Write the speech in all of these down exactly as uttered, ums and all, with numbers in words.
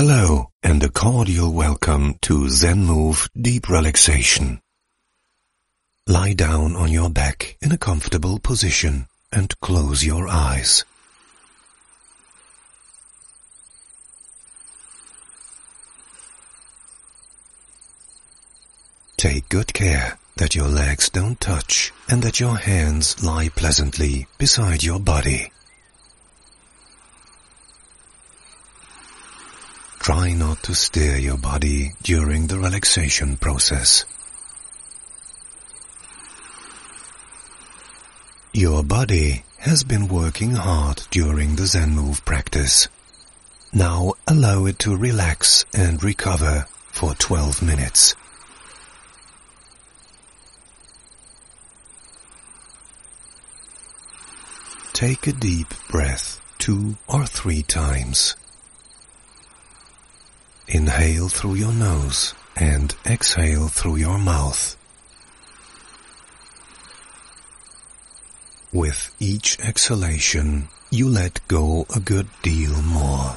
Hello and a cordial welcome to ZenMove Deep Relaxation. Lie down on your back in a comfortable position and close your eyes. Take good care that your legs don't touch and that your hands lie pleasantly beside your body. Try not to steer your body during the relaxation process. Your body has been working hard during the ZenMove practice. Now allow it to relax and recover for twelve minutes. Take a deep breath two or three times. Inhale through your nose and exhale through your mouth. With each exhalation, you let go a good deal more.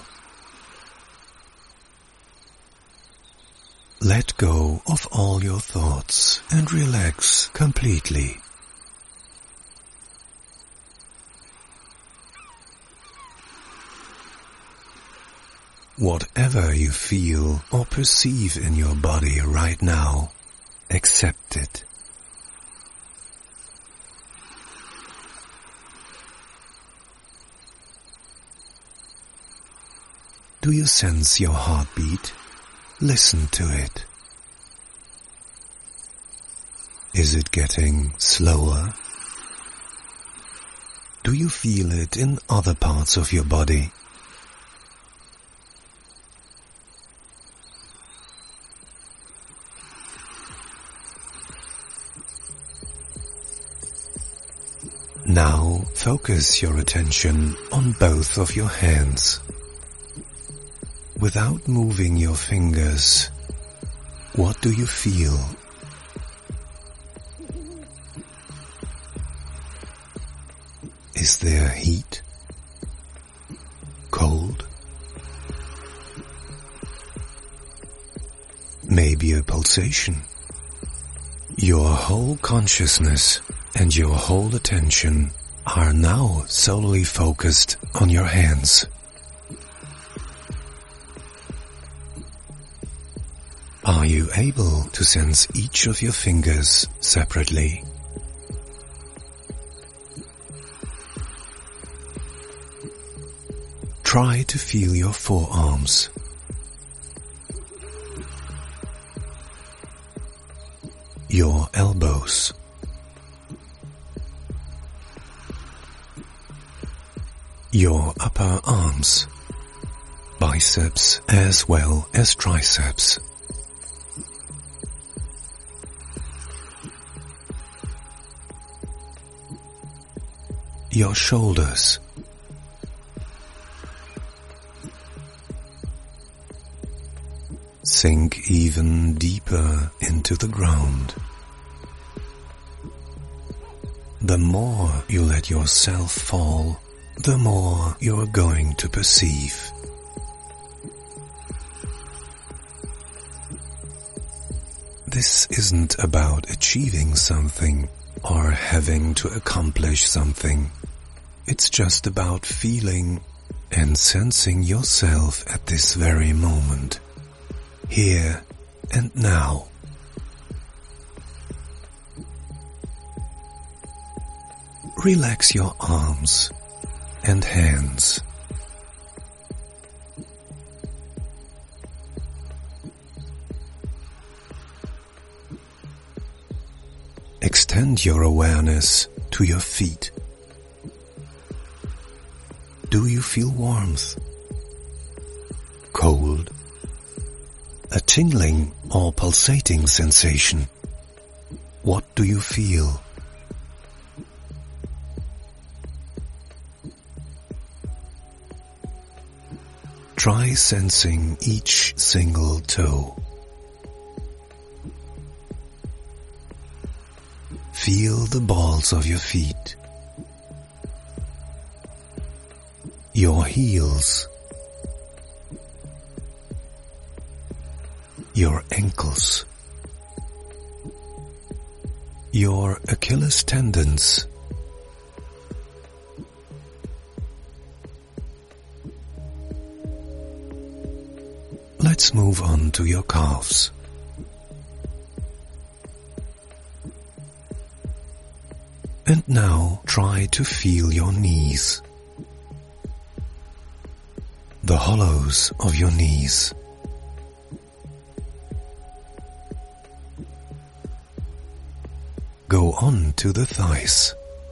Let go of all your thoughts and relax completely. Whatever you feel or perceive in your body right now, accept it. Do you sense your heartbeat? Listen to it. Is it getting slower? Do you feel it in other parts of your body? Now focus your attention on both of your hands. Without moving your fingers, what do you feel? Is there heat? Cold? Maybe a pulsation? Your whole consciousness and your whole attention are now solely focused on your hands. Are you able to sense each of your fingers separately? Try to feel your forearms. Your elbows. Your upper arms, biceps as well as triceps. Your shoulders. Sink even deeper into the ground. The more you let yourself fall, the more you are going to perceive. This isn't about achieving something or having to accomplish something. It's just about feeling and sensing yourself at this very moment, here and now. Relax your arms and hands. Extend your awareness to your feet. Do you feel warmth? Cold? A tingling or pulsating sensation? What do you feel? Try sensing each single toe. Feel the balls of your feet, your heels, your ankles, your Achilles tendons, let's move on to your calves. And now try to feel your knees, the hollows of your knees. Go on to the thighs.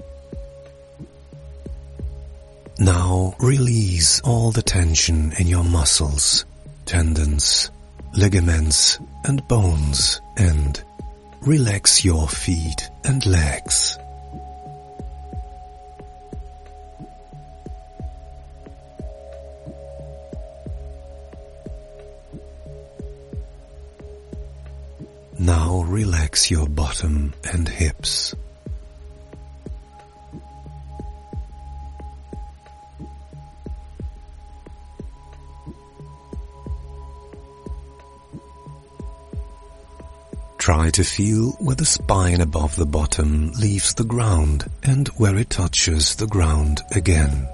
Now release all the tension in your muscles, tendons, ligaments and bones, and relax your feet and legs. Now relax your bottom and hips. Try to feel where the spine above the bottom leaves the ground and where it touches the ground again.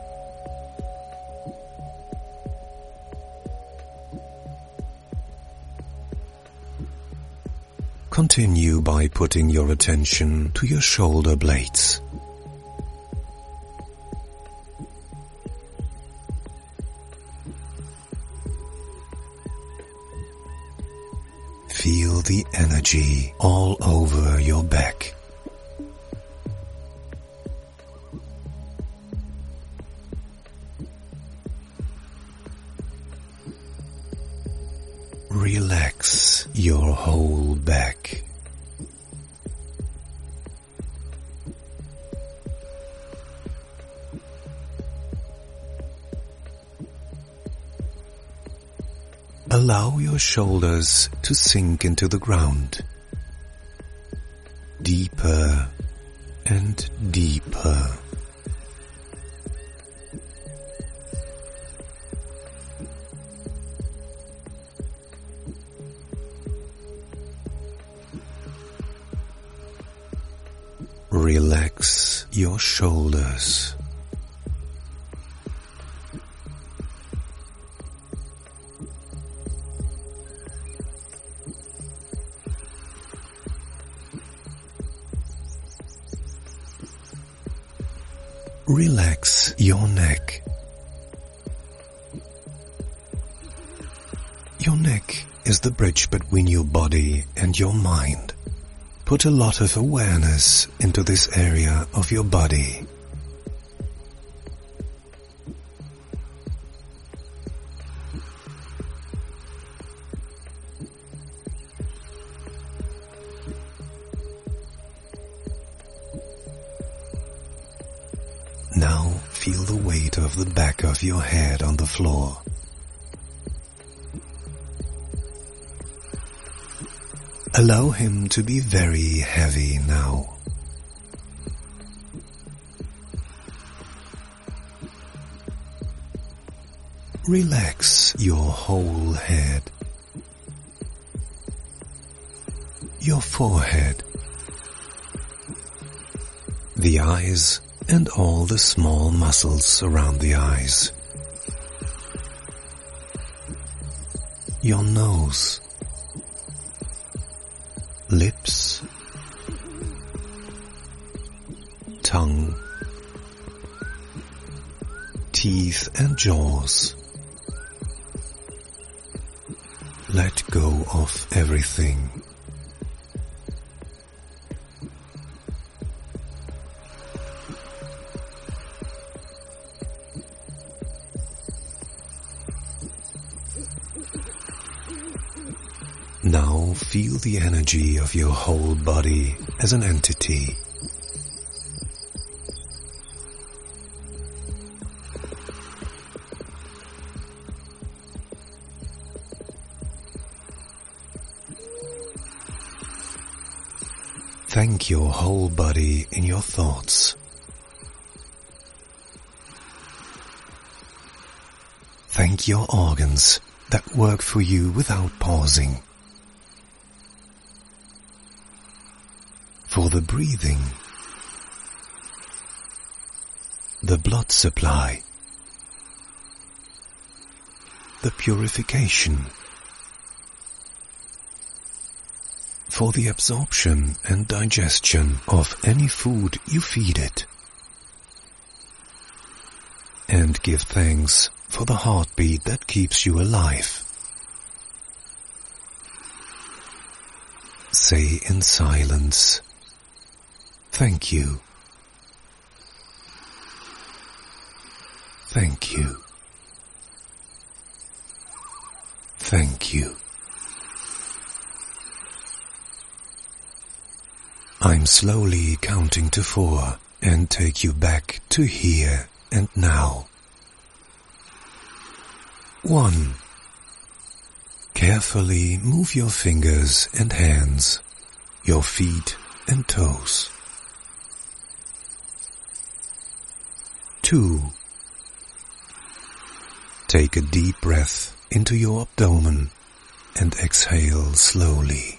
Continue by putting your attention to your shoulder blades. Feel the energy all over your back. Relax your whole back. Allow your shoulders to sink into the ground, deeper and deeper. Relax your shoulders. Relax your neck. Your neck is the bridge between your body and your mind. Put a lot of awareness into this area of your body. Now feel the weight of the back of your head on the floor. Allow him to be very heavy now. Relax your whole head, your forehead, the eyes, and all the small muscles around the eyes, your nose, lips, tongue, teeth and jaws. Let go of everything. Now feel the energy of your whole body as an entity. Thank your whole body in your thoughts. Thank your organs that work for you without pausing. for the breathing, the blood supply, the purification, for the absorption and digestion of any food you feed it. And give thanks for the heartbeat that keeps you alive. Say in silence, thank you. Thank you. Thank you. I'm slowly counting to four and take you back to here and now. One. Carefully move your fingers and hands, your feet and toes. Two. Take a deep breath into your abdomen and exhale slowly.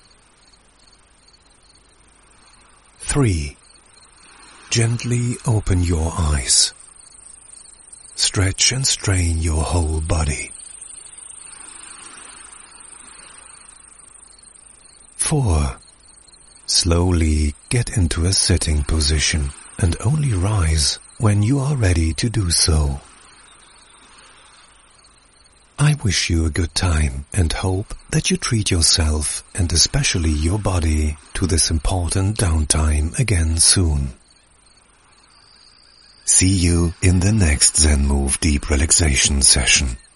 Three. Gently open your eyes. Stretch and strain your whole body. Four. Slowly get into a sitting position and only rise when you are ready to do so. I wish you a good time and hope that you treat yourself and especially your body to this important downtime again soon. See you in the next Zen Move Deep Relaxation session.